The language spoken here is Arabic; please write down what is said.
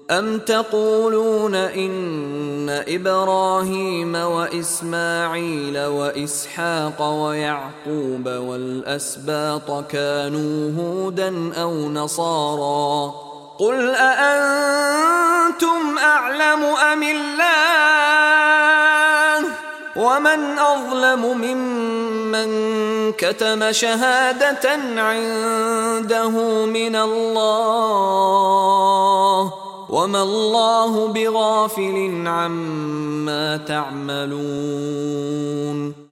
أَمْ تَقُولُونَ إِنَّ إِبْرَاهِيمَ وَإِسْمَاعِيلَ وَإِسْحَاقَ وَيَعْقُوبَ وَالْأَسْبَاطَ كَانُوا هُودًا أَوْ نَصَارَىٰ ۗ قُلْ أَأَنتُمْ أَعْلَمُ أَمِ اللَّهُ ۗ وَمَنْ أَظْلَمُ مِمَّن كَتَمَ شَهَادَةً عِندَهُ مِنَ اللَّهِ ۗ وَمَا اللَّهُ بِغَافِلٍ عَمَّا تَعْمَلُونَ